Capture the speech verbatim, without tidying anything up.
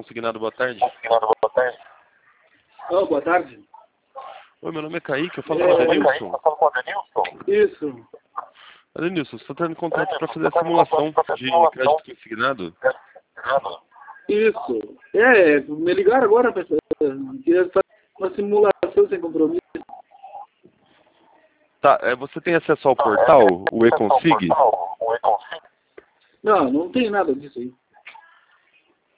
Consignado, boa tarde. Oh, boa tarde. Oi, meu nome é Kaique, eu falo É, com o Adenilson. Isso. Adenilson, você está tendo contato para fazer a simulação de crédito consignado? Isso. É, me ligaram agora para queria fazer uma simulação sem compromisso. Tá, é, você tem acesso ao portal, o eConsig? Não, não tem nada disso aí.